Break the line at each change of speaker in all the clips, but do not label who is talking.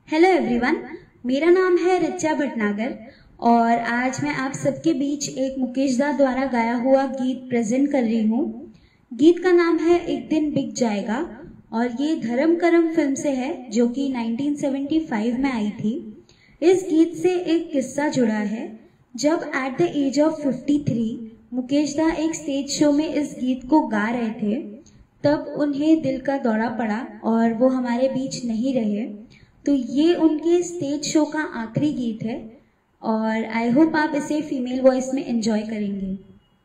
Hello everyone, मेरा नाम है रिचा भटनागर और आज मैं आप सबके बीच एक मुकेश दा द्वारा गाया हुआ गीत प्रेजेंट कर रही हूँ। गीत का नाम है एक दिन बिक जाएगा और ये धर्म करम फिल्म से है जो कि 1975 में आई थी। इस गीत से एक किस्सा जुड़ा है। जब at the age of 53 Mukesh da एक स्टेज शो में इस गीत को गा रहे थे, तब उन्हें दिल का दौरा पड़ा और वो हमारे बीच नहीं रहे। तो ये उनके स्टेज शो का आखिरी गीत है और आई होप आप इसे फीमेल वॉइस में एंजॉय करेंगे।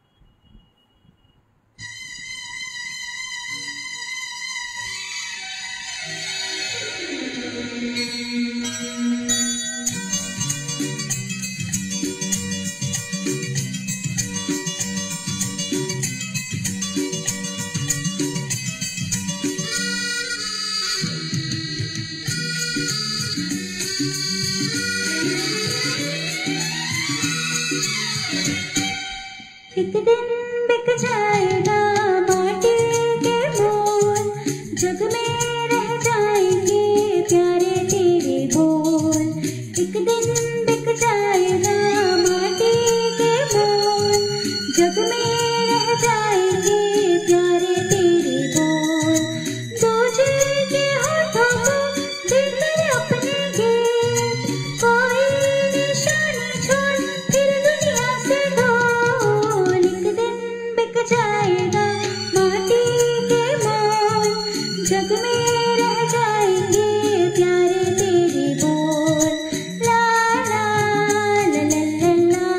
एक दिन बिक जाएगा माटी के मोल, जग में रह जाएंगे प्यारे तेरे बोल। एक दिन बिक जाएगा माटी के मोल, जग में रह जाएंगे प्यारे तेरे बोल। दो जी के होठों को देकर अपने गीत, कोई निशानी छोड़ फिर दुनिया से ढोल। एक दिन बिक जाएगा माटी के मोल, जग में रह जाएंगे प्यारे तेरे बोल। ला ला ला ला ला ला,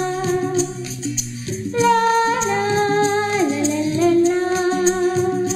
ला ला ला ला ला ला।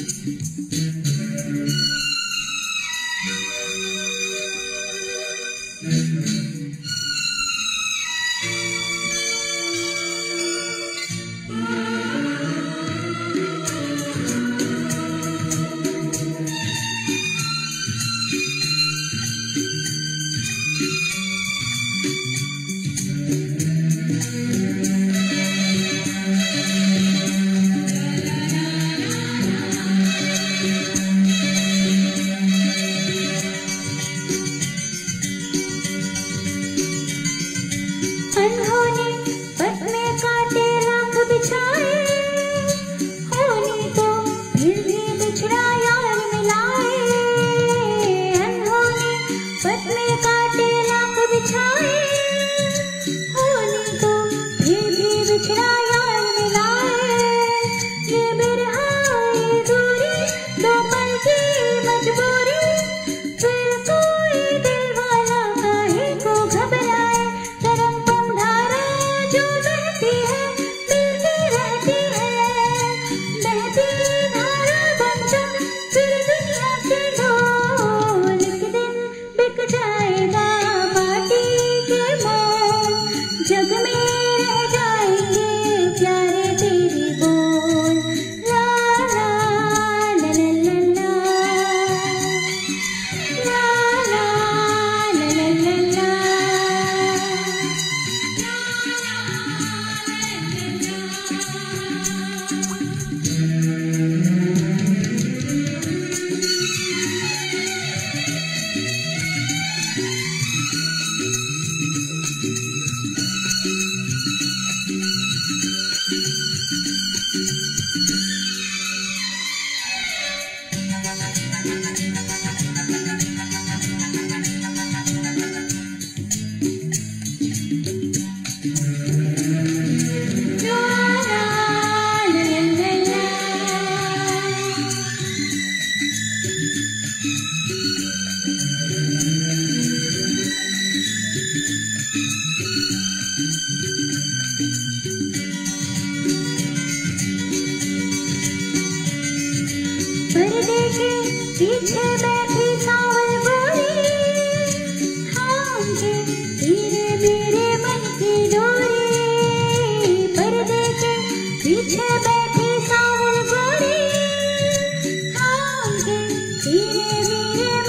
अनहोनी पथ में कांटे लाख बिछाए, होनी तो फिर भी बिछड़ा यार मिलाए। अनहोनी पथ में कांटे लाख बिछाए, होनी तो फिर भी बिछड़ा यार मिलाए। ये बिरहाए दूरी दो पल की मजबूरी, फिर कोई दिल वाला काहे को घबराए। तरंग पंधारा जो बहती है मिलती रहती है, बहती धारा बन जा फिर दुनिया से ढोल। एक दिन बिक जाएगा माटी के मोल, जग में रह जाएंगे प्यारे तेरे बोल। ला ला ला ला ला ला, ला ला ला ला ला ला। पर्दे के पीछे बैठी सावल गोरी, थाम के धीरे धीरे मन की डोरी। पर्दे के पीछे बैठी सावल गोरी, थाम के धीरे धीरे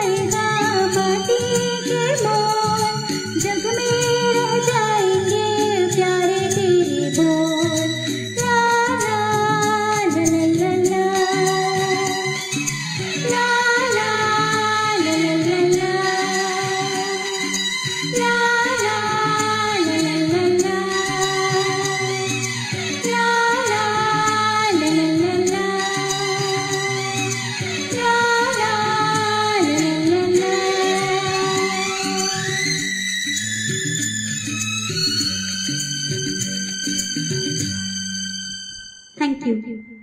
जाएगा माटी के मोल, जग में रह जाएंगे प्यारे तेरे बोल। ला ला ला ला ला ला, ला ला ला ला ला ला, ला ला ला ला ला ला, ला ला ला ला ला ला, ला ला ला ला ला। Thank you.